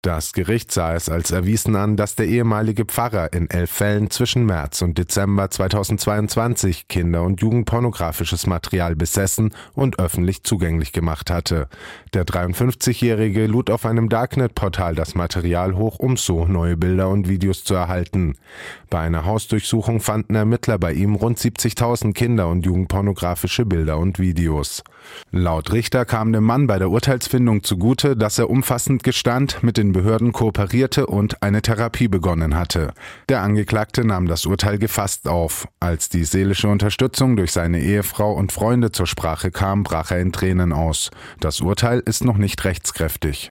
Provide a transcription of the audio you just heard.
Das Gericht sah es als erwiesen an, dass der ehemalige Pfarrer in 11 Fällen zwischen März und Dezember 2022 Kinder- und Jugendpornografisches Material besessen und öffentlich zugänglich gemacht hatte. Der 53-Jährige lud auf einem Darknet-Portal das Material hoch, um so neue Bilder und Videos zu erhalten. Bei einer Hausdurchsuchung fanden Ermittler bei ihm rund 70.000 Kinder- und Jugendpornografische Bilder und Videos. Laut Richter kam dem Mann bei der Urteilsfindung zugute, dass er umfassend gestand, mit den Behörden kooperierte und eine Therapie begonnen hatte. Der Angeklagte nahm das Urteil gefasst auf. Als die seelische Unterstützung durch seine Ehefrau und Freunde zur Sprache kam, brach er in Tränen aus. Das Urteil ist noch nicht rechtskräftig.